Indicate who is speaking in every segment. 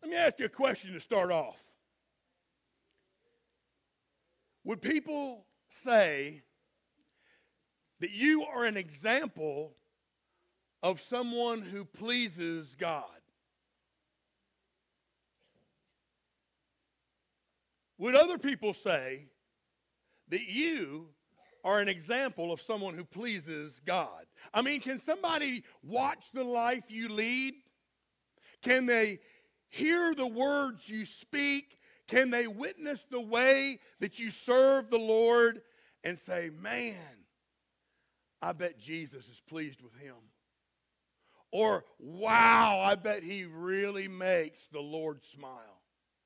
Speaker 1: Let me ask you a question to start off. Would people say that you are an example of someone who pleases God? Would other people say that you are an example of someone who pleases God? I mean, can somebody watch the life you lead? Can they hear the words you speak? Can they witness the way that you serve the Lord and say, man, I bet Jesus is pleased with him? Or, wow, I bet he really makes the Lord smile.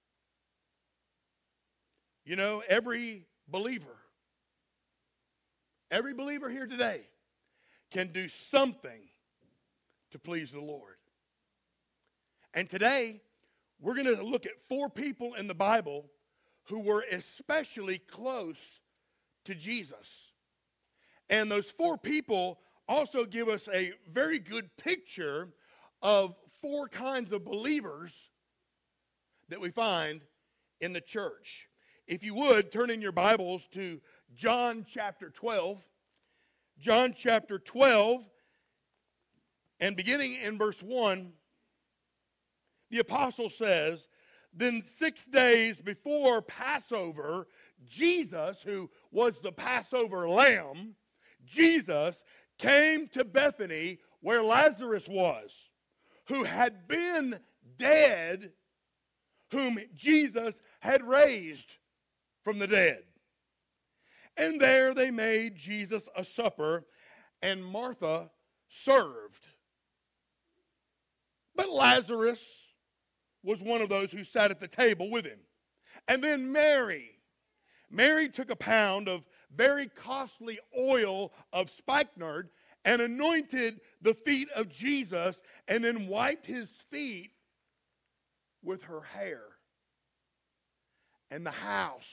Speaker 1: You know, every believer here today can do something to please the Lord. And today, we're going to look at 4 people in the Bible who were especially close to Jesus. And those 4 people also give us a very good picture of 4 kinds of believers that we find in the church. If you would, turn in your Bibles to John chapter 12. John chapter 12, and beginning in verse 1, the apostle says, then 6 days before Passover, Jesus, who was the Passover lamb, Jesus came to Bethany where Lazarus was, who had been dead, whom Jesus had raised from the dead. And there they made Jesus a supper, and Martha served. But Lazarus was one of those who sat at the table with him. And then Mary took a pound of very costly oil of spikenard and anointed the feet of Jesus and then wiped his feet with her hair. And the house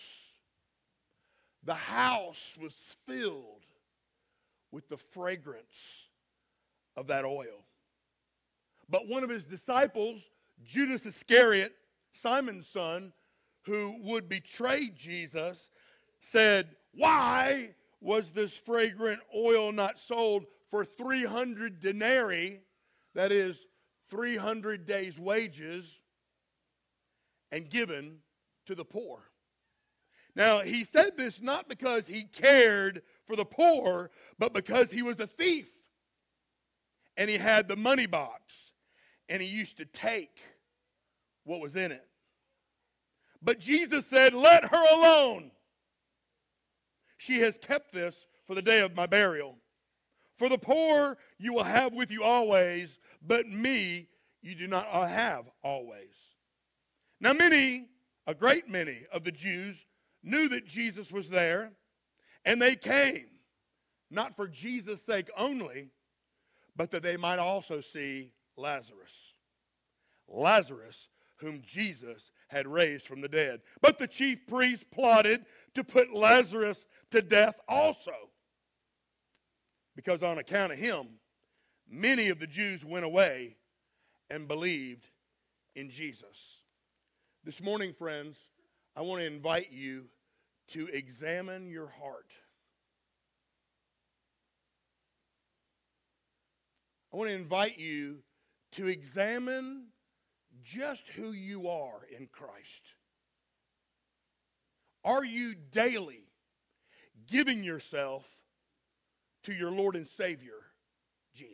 Speaker 1: was filled with the fragrance of that oil. But one of his disciples, Judas Iscariot, Simon's son, who would betray Jesus, said, why was this fragrant oil not sold for 300 denarii, that is 300 days' wages, and given to the poor? Now, he said this not because he cared for the poor, but because he was a thief. And he had the money box, and he used to take what was in it. But Jesus said, let her alone. She has kept this for the day of my burial. For the poor you will have with you always, but me you do not have always. Now a great many of the Jews knew that Jesus was there, and they came, not for Jesus' sake only, but that they might also see Lazarus. Lazarus, whom Jesus had raised from the dead. But the chief priests plotted to put Lazarus to death also, because on account of him, many of the Jews went away and believed in Jesus. This morning, friends, I want to invite you to examine your heart. I want to invite you to examine just who you are in Christ. Are you daily giving yourself to your Lord and Savior, Jesus?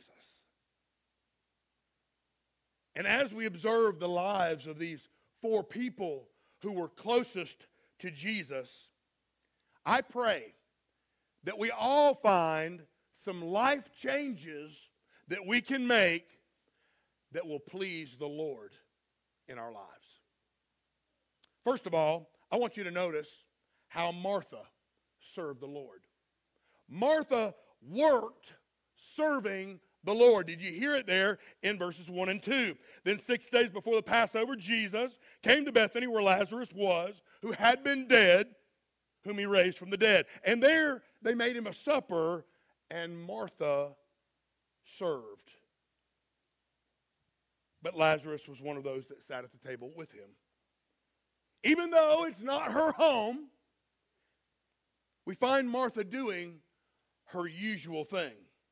Speaker 1: And as we observe the lives of these 4 people who were closest to Jesus, I pray that we all find some life changes that we can make that will please the Lord in our lives. First of all, I want you to notice how Martha served the Lord. Martha worked serving the Lord. Did you hear it there in verses 1 and 2? Then 6 days before the Passover, Jesus came to Bethany where Lazarus was, who had been dead, whom he raised from the dead. And there they made him a supper, and Martha served. But Lazarus was one of those that sat at the table with him. Even though it's not her home, we find Martha doing her usual thing.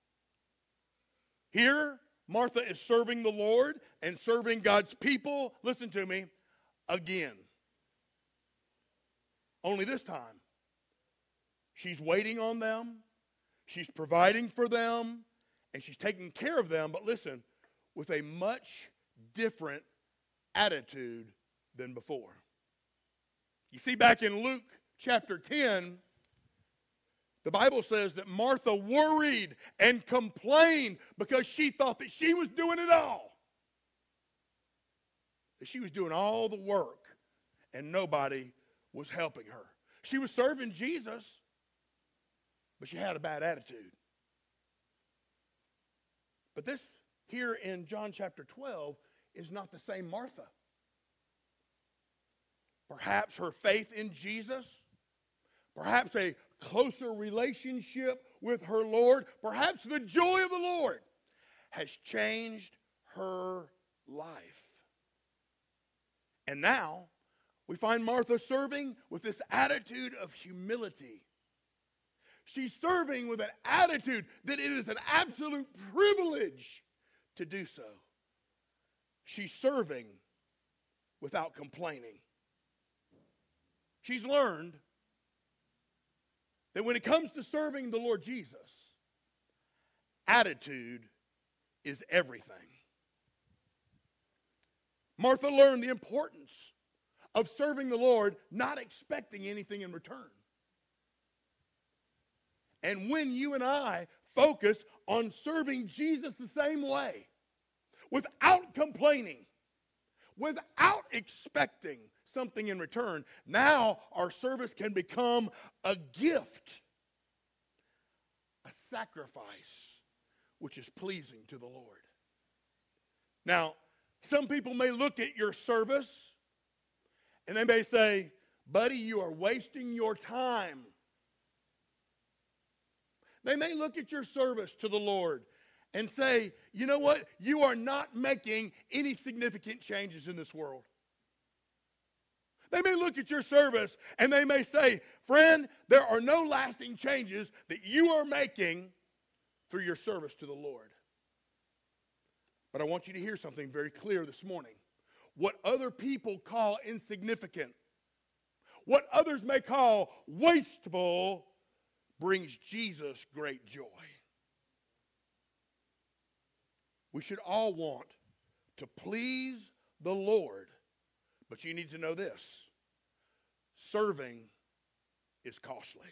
Speaker 1: Here, Martha is serving the Lord and serving God's people, listen to me, again. Only this time, she's waiting on them, she's providing for them, and she's taking care of them, but listen, with a much different attitude than before. You see, back in Luke chapter 10, the Bible says that Martha worried and complained because she thought that she was doing it all. That she was doing all the work and nobody was helping her. She was serving Jesus, but she had a bad attitude. But this here in John chapter 12 is not the same Martha. Perhaps her faith in Jesus, perhaps a closer relationship with her Lord, perhaps the joy of the Lord has changed her life. And now we find Martha serving with this attitude of humility. She's serving with an attitude that it is an absolute privilege to do so. She's serving without complaining. She's learned that when it comes to serving the Lord Jesus, attitude is everything. Martha learned the importance of serving the Lord, not expecting anything in return. And when you and I focus on serving Jesus the same way, without complaining, without expecting something in return, now our service can become a gift, a sacrifice, which is pleasing to the Lord. Now, some people may look at your service and they may say, buddy, you are wasting your time. They may look at your service to the Lord and say, you know what? You are not making any significant changes in this world. They may look at your service and they may say, friend, there are no lasting changes that you are making through your service to the Lord. But I want you to hear something very clear this morning. What other people call insignificant, what others may call wasteful, brings Jesus great joy. We should all want to please the Lord, but you need to know this: serving is costly.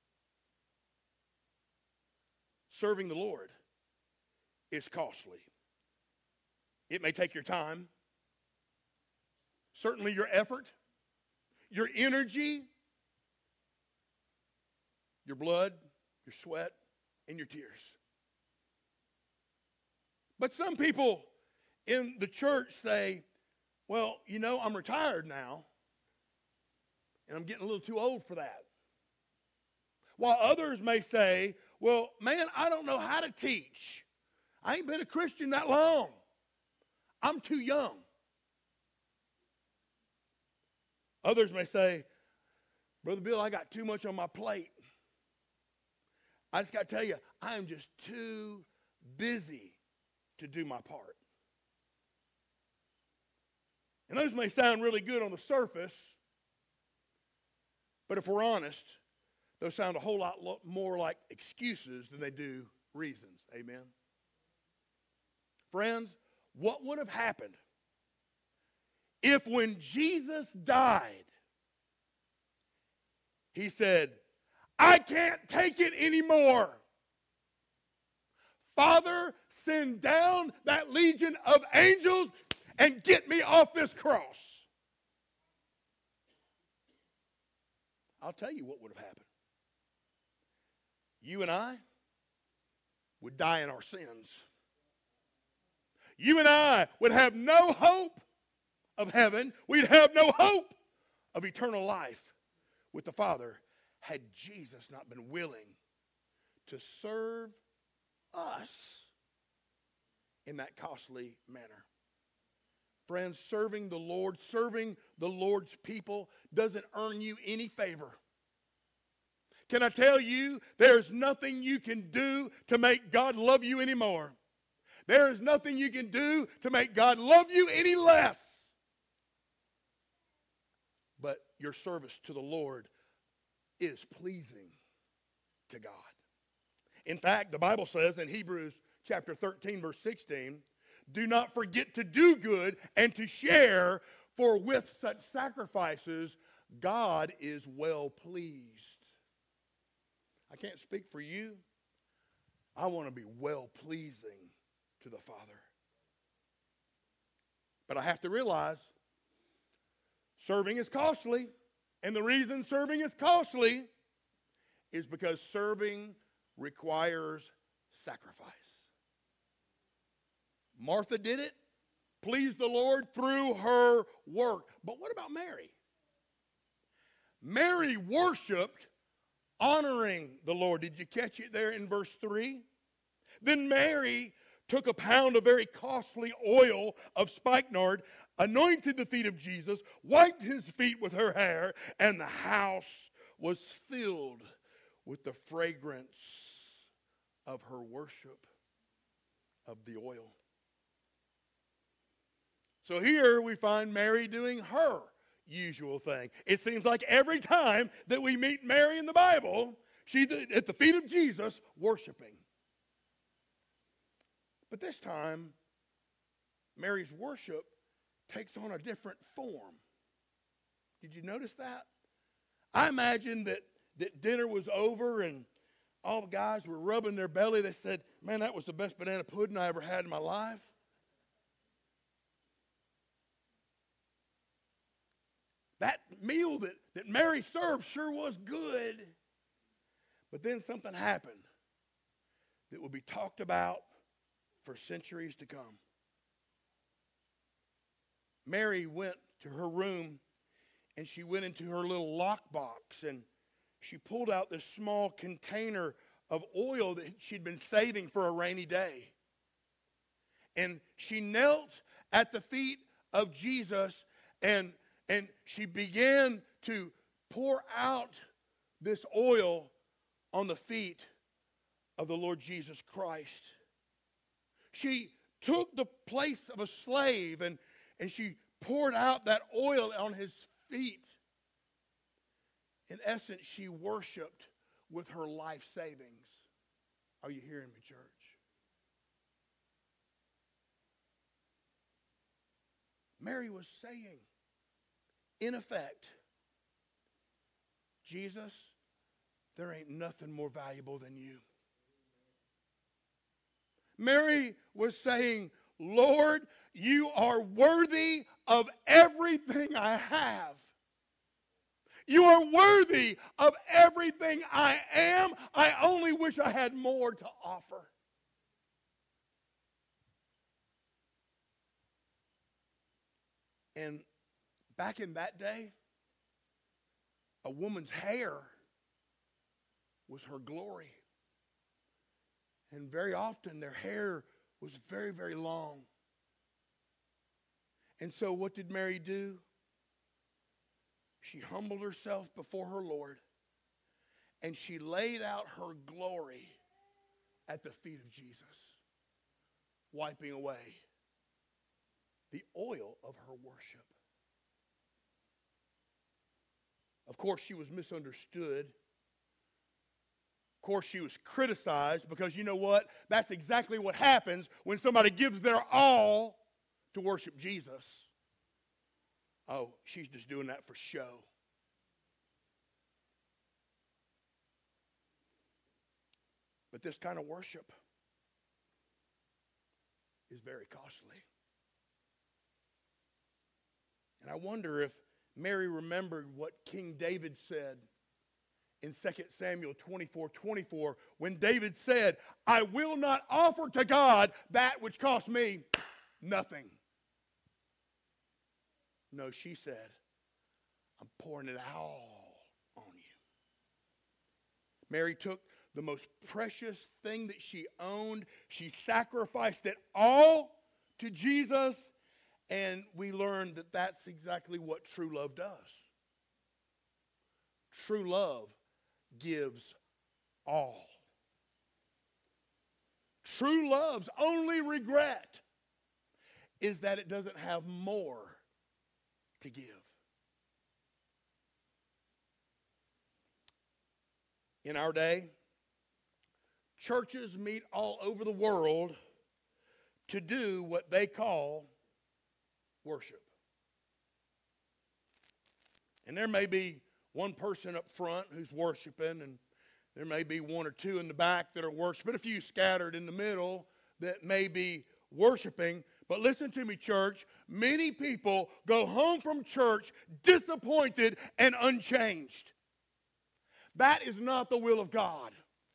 Speaker 1: Serving the Lord is costly. It may take your time, certainly your effort, your energy, your blood, your sweat, and your tears. But some people in the church say, well, you know, I'm retired now, and I'm getting a little too old for that. While others may say, well, man, I don't know how to teach. I ain't been a Christian that long. I'm too young. Others may say, Brother Bill, I got too much on my plate. I just got to tell you, I am just too busy to do my part. And those may sound really good on the surface, but if we're honest, those sound a whole lot more like excuses than they do reasons. Amen? Friends, what would have happened if when Jesus died, he said, I can't take it anymore. Father, send down that legion of angels and get me off this cross. I'll tell you what would have happened. You and I would die in our sins. You and I would have no hope of heaven. We'd have no hope of eternal life with the Father had Jesus not been willing to serve us in that costly manner. Friends, serving the Lord's people doesn't earn you any favor. Can I tell you, there's nothing you can do to make God love you anymore. There is nothing you can do to make God love you any less. But your service to the Lord is pleasing to God. In fact, the Bible says in Hebrews chapter 13, verse 16, do not forget to do good and to share, for with such sacrifices, God is well pleased. I can't speak for you. I want to be well pleasing to the Father. But I have to realize serving is costly. And the reason serving is costly is because serving requires sacrifice. Martha did it, pleased the Lord through her work. But what about Mary? Mary worshiped honoring the Lord. Did you catch it there in verse 3? Then Mary took a pound of very costly oil of spikenard, anointed the feet of Jesus, wiped his feet with her hair, and the house was filled with the fragrance of her worship of the oil. So here we find Mary doing her usual thing. It seems like every time that we meet Mary in the Bible, she's at the feet of Jesus worshiping. But this time, Mary's worship takes on a different form. Did you notice that? I imagine that dinner was over and all the guys were rubbing their belly. They said, man, that was the best banana pudding I ever had in my life. That meal that Mary served sure was good. But then something happened that will be talked about for centuries to come. Mary went to her room and she went into her little lockbox and she pulled out this small container of oil that she'd been saving for a rainy day. And she knelt at the feet of Jesus and she began to pour out this oil on the feet of the Lord Jesus Christ. She took the place of a slave and she poured out that oil on his feet. In essence, she worshiped with her life savings. Are you hearing me, church? Mary was saying, in effect, Jesus, there ain't nothing more valuable than you. Mary was saying, Lord, you are worthy of everything I have. You are worthy of everything I am. I only wish I had more to offer. And back in that day, a woman's hair was her glory. And very often their hair was very, very long. And so what did Mary do? She humbled herself before her Lord and she laid out her glory at the feet of Jesus, wiping away the oil of her worship. Of course, she was misunderstood. Of course, she was criticized because you know what? That's exactly what happens when somebody gives their all to worship Jesus. Oh, she's just doing that for show. But this kind of worship is very costly. And I wonder if Mary remembered what King David said in 2 Samuel 24:24, when David said, I will not offer to God that which cost me nothing. No, she said, I'm pouring it all on you. Mary took the most precious thing that she owned. She sacrificed it all to Jesus, And we learned that that's exactly what true love does. True love gives all. True love's only regret is that it doesn't have more to give. In our day, churches meet all over the world to do what they call worship. And there may be one person up front who's worshiping, and there may be one or two in the back that are worshiping, a few scattered in the middle that may be worshiping. But listen to me, church. Many people go home from church disappointed and unchanged. That is not the will of God.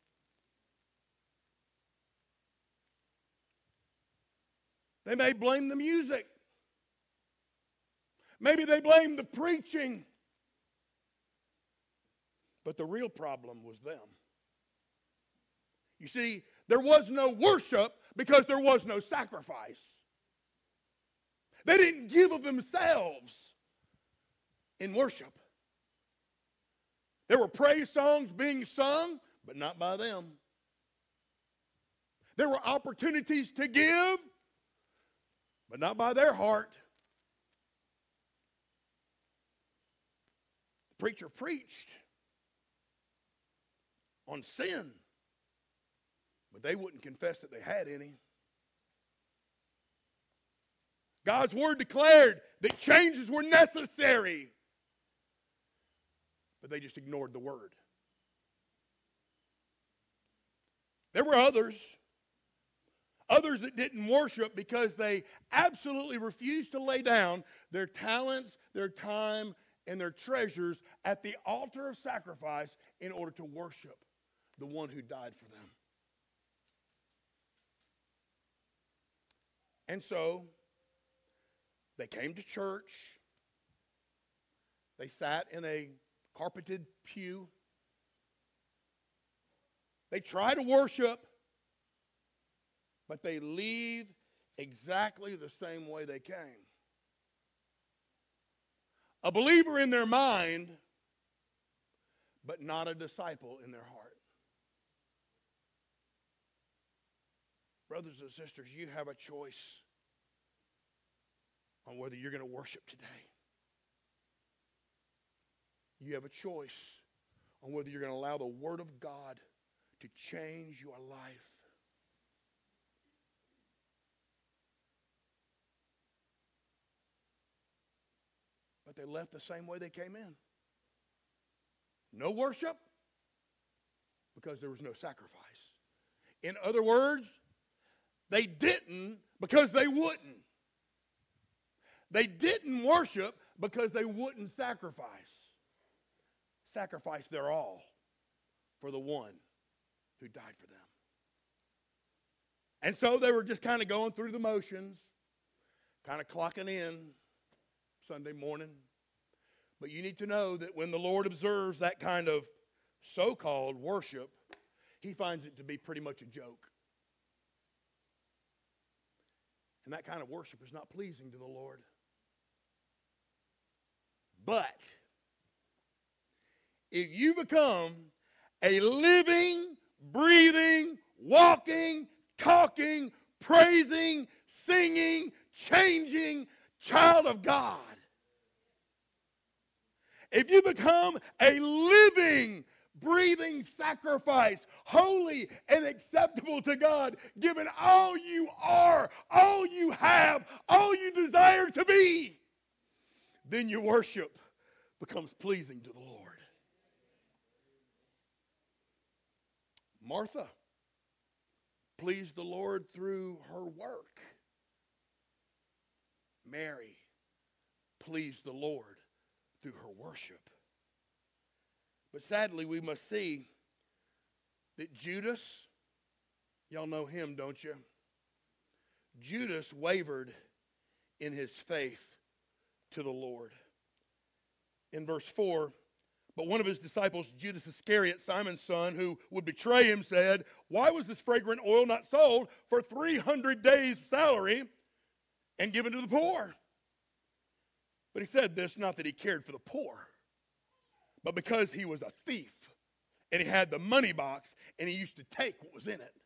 Speaker 1: They may blame the music. Maybe they blame the preaching. But the real problem was them. You see, there was no worship because there was no sacrifice. They didn't give of themselves in worship. There were praise songs being sung, but not by them. There were opportunities to give, but not by their heart. The preacher preached on sin, but they wouldn't confess that they had any. God's word declared that changes were necessary, but they just ignored the word. There were others that didn't worship because they absolutely refused to lay down their talents, their time, and their treasures at the altar of sacrifice in order to worship the one who died for them. And so, they came to church. They sat in a carpeted pew. They try to worship, but they leave exactly the same way they came. A believer in their mind, but not a disciple in their heart. Brothers and sisters, you have a choice on whether you're going to worship today. You have a choice on whether you're going to allow the Word of God to change your life. But they left the same way they came in. No worship because there was no sacrifice. In other words, they didn't because they wouldn't. They didn't worship because they wouldn't sacrifice. Sacrifice their all for the one who died for them. And so they were just kind of going through the motions, kind of clocking in Sunday morning. But you need to know that when the Lord observes that kind of so-called worship, He finds it to be pretty much a joke. And that kind of worship is not pleasing to the Lord. But if you become a living, breathing, walking, talking, praising, singing, changing child of God, if you become a living, breathing sacrifice, holy and acceptable to God, given all you are, all you have, all you desire to be, then your worship becomes pleasing to the Lord. Martha pleased the Lord through her work. Mary pleased the Lord through her worship. But sadly, we must see that Judas, y'all know him, don't you? Judas wavered in his faith to the Lord. In verse 4, but one of his disciples, Judas Iscariot, Simon's son, who would betray him, said, "Why was this fragrant oil not sold for 300 days' salary and given to the poor?" But he said this not that he cared for the poor, but because he was a thief and he had the money box and he used to take what was in it.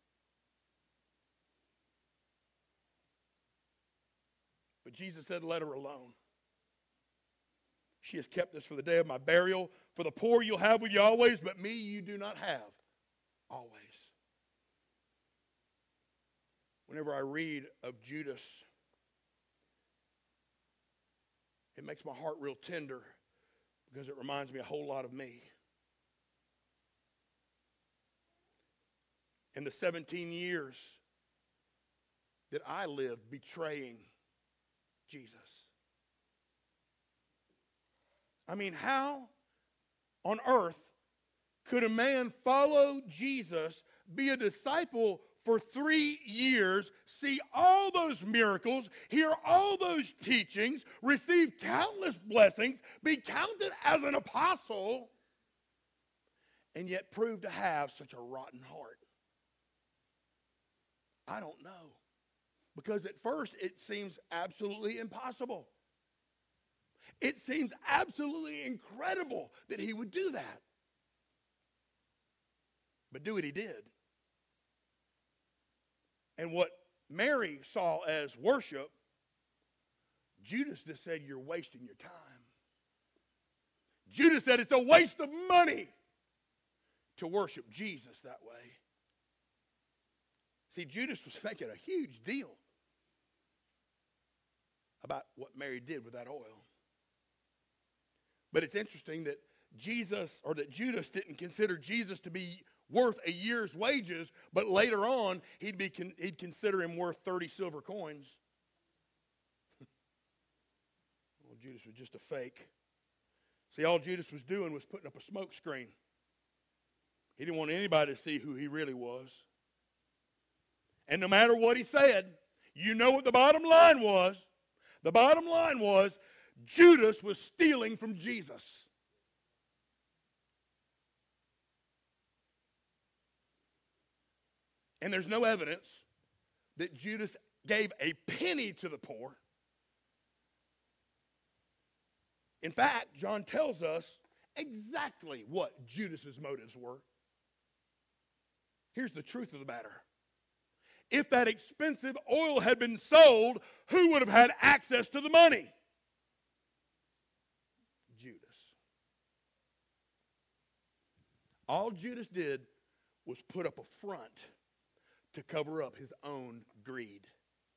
Speaker 1: But Jesus said, let her alone. She has kept this for the day of my burial. For the poor you'll have with you always, but me you do not have always. Whenever I read of Judas, it makes my heart real tender because it reminds me a whole lot of me. In the 17 years that I lived betraying Jesus. I mean, how on earth could a man follow Jesus, be a disciple for 3 years, see all those miracles, hear all those teachings, receive countless blessings, be counted as an apostle, and yet prove to have such a rotten heart? I don't know. Because at first it seems absolutely impossible. It seems absolutely incredible that he would do that. But do what he did. And what Mary saw as worship, Judas just said, you're wasting your time. Judas said it's a waste of money to worship Jesus that way. See, Judas was making a huge deal about what Mary did with that oil. But it's interesting that Judas didn't consider Jesus to be worth a year's wages, but later on he'd consider him worth 30 silver coins. Well, Judas was just a fake. See, all Judas was doing was putting up a smoke screen. He didn't want anybody to see who he really was. And no matter what he said, you know what the bottom line was. The bottom line was Judas was stealing from Jesus. And there's no evidence that Judas gave a penny to the poor. In fact, John tells us exactly what Judas's motives were. Here's the truth of the matter. If that expensive oil had been sold, who would have had access to the money? Judas. All Judas did was put up a front to cover up his own greed.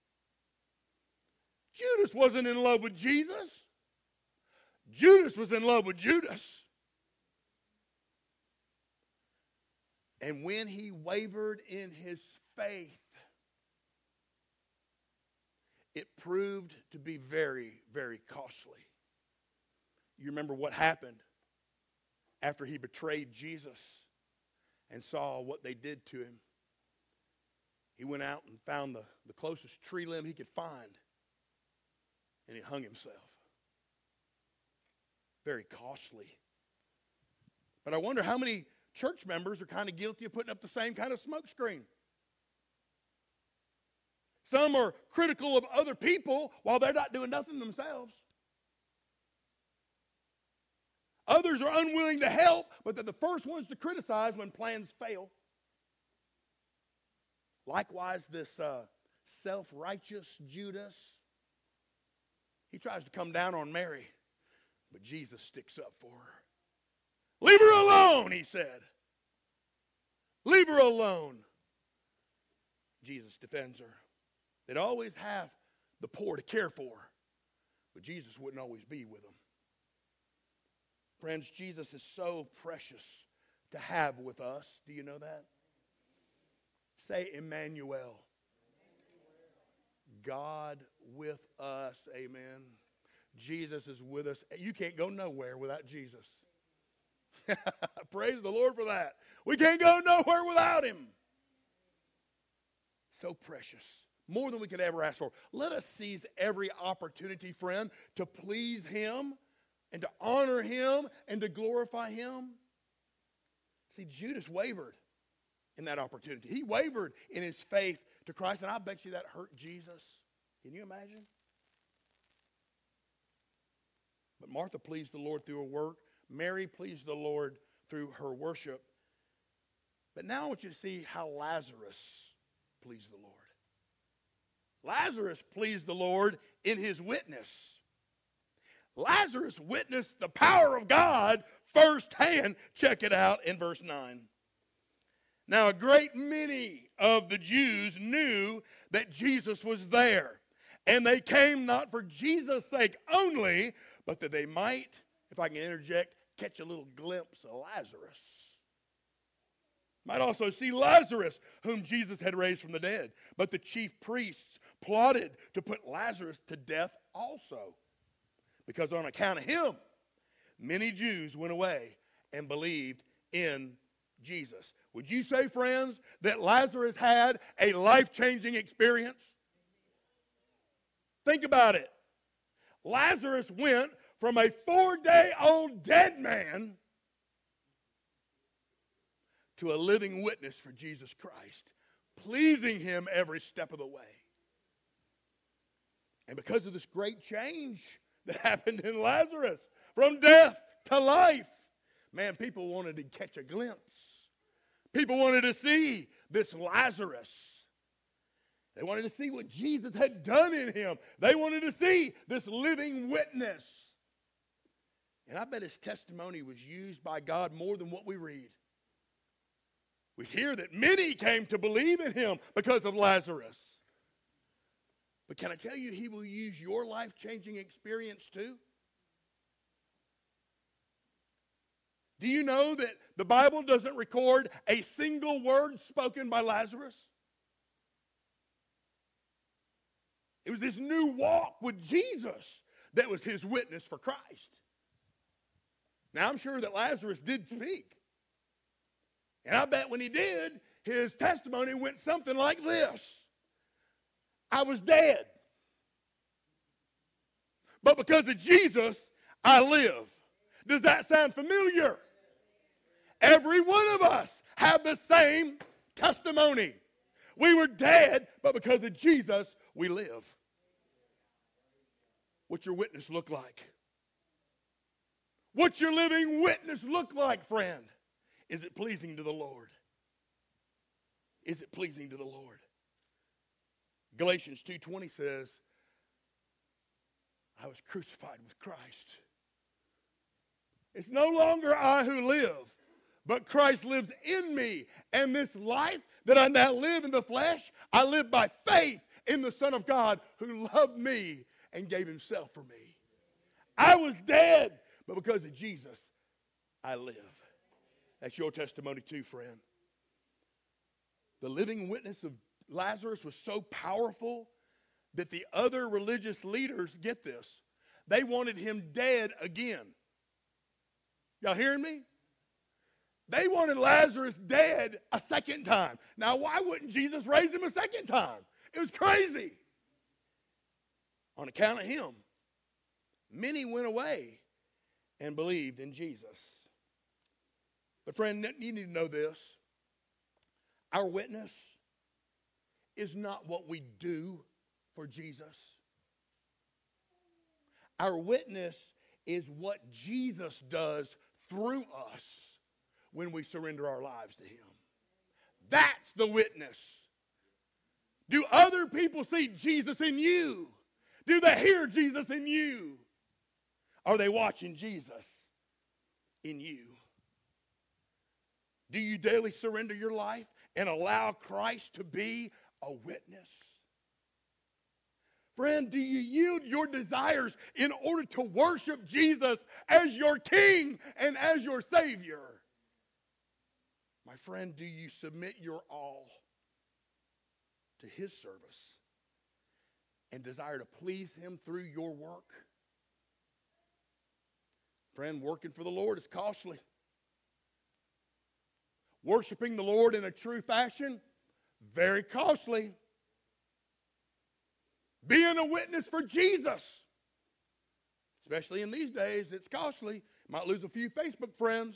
Speaker 1: Judas wasn't in love with Jesus. Judas was in love with Judas. And when he wavered in his faith, it proved to be very, very costly. You remember what happened after he betrayed Jesus and saw what they did to him. He went out and found the closest tree limb he could find, and he hung himself. Very costly. But I wonder how many church members are kind of guilty of putting up the same kind of smoke screen. Some are critical of other people while they're not doing nothing themselves. Others are unwilling to help, but they're the first ones to criticize when plans fail. Likewise, this self-righteous Judas, he tries to come down on Mary, but Jesus sticks up for her. Leave her alone, he said. Leave her alone. Jesus defends her. They'd always have the poor to care for, but Jesus wouldn't always be with them. Friends, Jesus is so precious to have with us. Do you know that? Say Emmanuel. God with us. Amen. Jesus is with us. You can't go nowhere without Jesus. Praise the Lord for that. We can't go nowhere without him. So precious. More than we could ever ask for. Let us seize every opportunity, friend, to please him and to honor him and to glorify him. See, Judas wavered in that opportunity. He wavered in his faith to Christ, and I bet you that hurt Jesus. Can you imagine? But Martha pleased the Lord through her work. Mary pleased the Lord through her worship. But now I want you to see how Lazarus pleased the Lord. Lazarus pleased the Lord in his witness. Lazarus witnessed the power of God firsthand. Check it out in verse 9. Now, a great many of the Jews knew that Jesus was there. And they came not for Jesus' sake only, but that they might, if I can interject, catch a little glimpse of Lazarus. Might also see Lazarus, whom Jesus had raised from the dead. But the chief priests plotted to put Lazarus to death also, because on account of him, many Jews went away and believed in Jesus. Would you say, friends, that Lazarus had a life-changing experience? Think about it. Lazarus went from a 4-day-old dead man to a living witness for Jesus Christ, pleasing him every step of the way. And because of this great change that happened in Lazarus, from death to life, man, people wanted to catch a glimpse. People wanted to see this Lazarus. They wanted to see what Jesus had done in him. They wanted to see this living witness. And I bet his testimony was used by God more than what we read. We hear that many came to believe in him because of Lazarus. But can I tell you, he will use your life-changing experience too? Do you know that the Bible doesn't record a single word spoken by Lazarus? It was this new walk with Jesus that was his witness for Christ. Now, I'm sure that Lazarus did speak. And I bet when he did, his testimony went something like this. I was dead, but because of Jesus, I live. Does that sound familiar? Every one of us have the same testimony. We were dead, but because of Jesus, we live. What's your witness look like? What's your living witness look like, friend? Is it pleasing to the Lord? Is it pleasing to the Lord? Galatians 2:20 says, I was crucified with Christ. It's no longer I who live, but Christ lives in me. And this life that I now live in the flesh, I live by faith in the Son of God who loved me and gave himself for me. I was dead, but because of Jesus, I live. That's your testimony too, friend. The living witness of Lazarus was so powerful that the other religious leaders, get this, they wanted him dead again. Y'all hearing me? They wanted Lazarus dead a second time. Now, why wouldn't Jesus raise him a second time? It was crazy. On account of him, many went away and believed in Jesus. But friend, you need to know this. Our witness is not what we do for Jesus. Our witness is what Jesus does through us when we surrender our lives to him. That's the witness. Do other people see Jesus in you? Do they hear Jesus in you? Are they watching Jesus in you? Do you daily surrender your life and allow Christ to be a witness? Friend, do you yield your desires in order to worship Jesus as your King and as your Savior? My friend, do you submit your all to his service and desire to please him through your work? Friend, working for the Lord is costly. Worshiping the Lord in a true fashion, very costly. Being a witness for Jesus, especially in these days, it's costly. Might lose a few Facebook friends.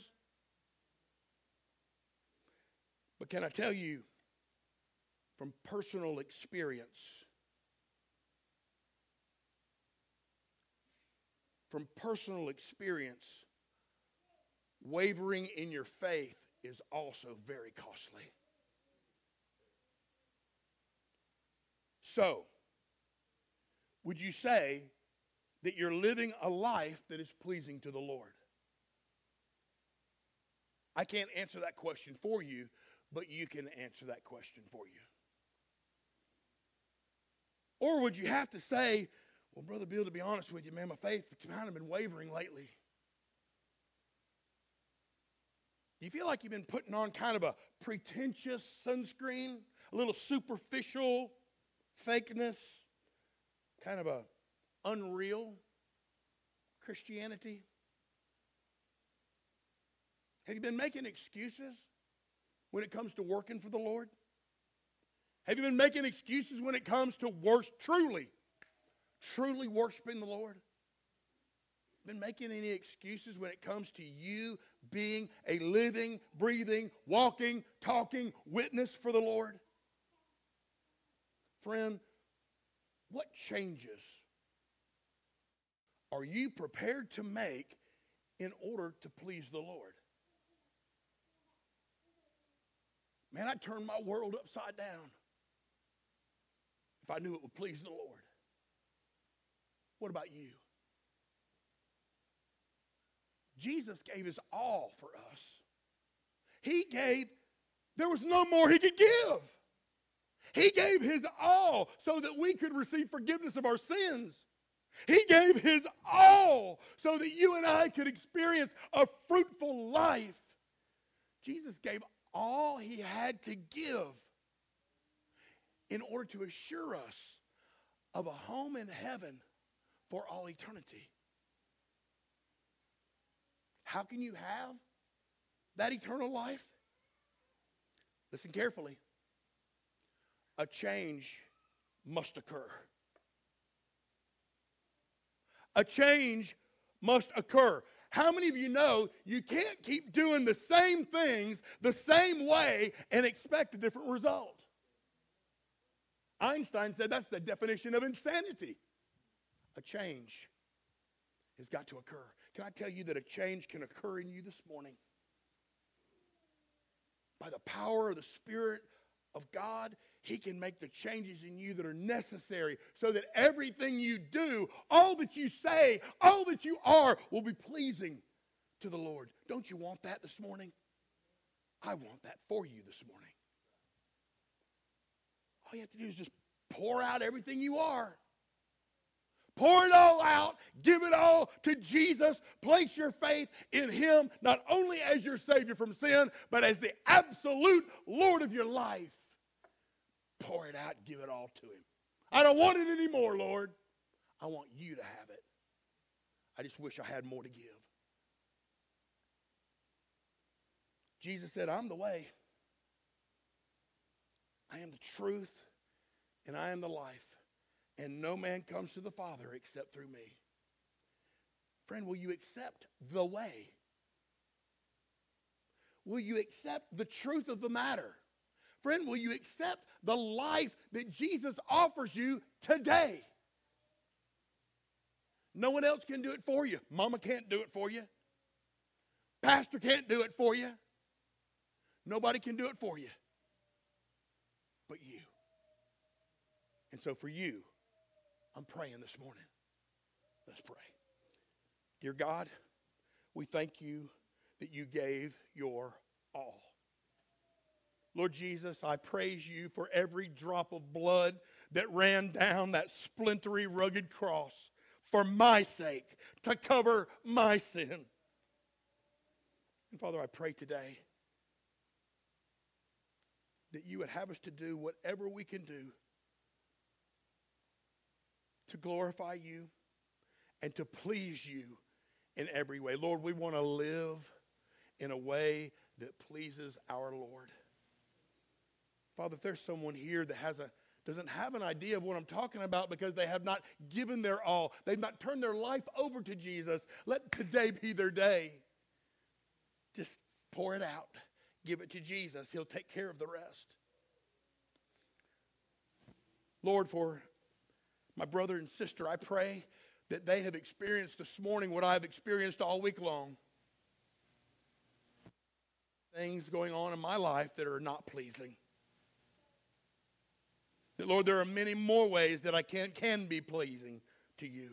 Speaker 1: But can I tell you from personal experience, from personal experience, wavering in your faith is also very costly. So, would you say that you're living a life that is pleasing to the Lord? I can't answer that question for you, but you can answer that question for you. Or would you have to say, well, Brother Bill, to be honest with you, man, my faith has kind of been wavering lately. Do you feel like you've been putting on kind of a pretentious sunscreen, a little superficial fakeness, kind of a unreal Christianity? Have you been making excuses when it comes to working for the Lord? Have you been making excuses when it comes to truly worshiping the Lord? Been making any excuses when it comes to you being a living, breathing, walking, talking witness for the Lord? Friend, what changes are you prepared to make in order to please the Lord? Man, I'd turn my world upside down if I knew it would please the Lord. What about you? Jesus gave his all for us. He gave, there was no more he could give. He gave his all so that we could receive forgiveness of our sins. He gave his all so that you and I could experience a fruitful life. Jesus gave all he had to give in order to assure us of a home in heaven for all eternity. How can you have that eternal life? Listen carefully. A change must occur. A change must occur. How many of you know you can't keep doing the same things the same way and expect a different result? Einstein said that's the definition of insanity. A change has got to occur. Can I tell you that a change can occur in you this morning? By the power of the Spirit of God, he can make the changes in you that are necessary so that everything you do, all that you say, all that you are will be pleasing to the Lord. Don't you want that this morning? I want that for you this morning. All you have to do is just pour out everything you are. Pour it all out. Give it all to Jesus. Place your faith in him, not only as your Savior from sin, but as the absolute Lord of your life. Pour it out. Give it all to him. I don't want it anymore, Lord. I want you to have it. I just wish I had more to give. Jesus said, I'm the way. I am the truth, and I am the life. And no man comes to the Father except through me. Friend, will you accept the way? Will you accept the truth of the matter? Friend, will you accept the life that Jesus offers you today? No one else can do it for you. Mama can't do it for you. Pastor can't do it for you. Nobody can do it for you but you. And so for you, I'm praying this morning. Let's pray. Dear God, we thank you that you gave your all. Lord Jesus, I praise you for every drop of blood that ran down that splintery, rugged cross for my sake, to cover my sin. And Father, I pray today that you would have us to do whatever we can do to glorify you and to please you in every way. Lord, we want to live in a way that pleases our Lord. Father, if there's someone here that doesn't have an idea of what I'm talking about because they have not given their all, they've not turned their life over to Jesus, let today be their day. Just pour it out. Give it to Jesus. He'll take care of the rest. Lord, for my brother and sister, I pray that they have experienced this morning what I've experienced all week long. Things going on in my life that are not pleasing. That, Lord, there are many more ways that I can be pleasing to you.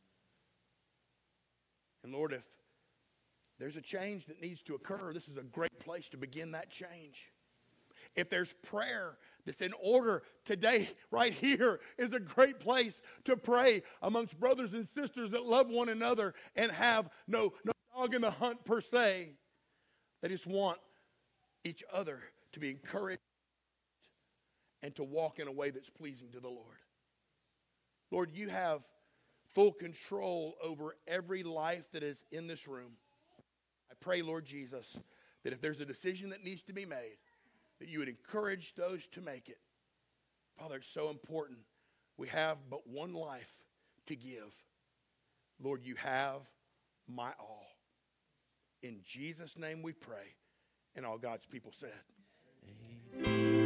Speaker 1: And Lord, if there's a change that needs to occur, this is a great place to begin that change. If there's prayer that's in order today, right here is a great place to pray amongst brothers and sisters that love one another and have no dog in the hunt per se. They just want each other to be encouraged and to walk in a way that's pleasing to the Lord. Lord, you have full control over every life that is in this room. I pray, Lord Jesus, that if there's a decision that needs to be made, that you would encourage those to make it. Father, it's so important. We have but one life to give. Lord, you have my all. In Jesus' name we pray. And all God's people said.
Speaker 2: Amen.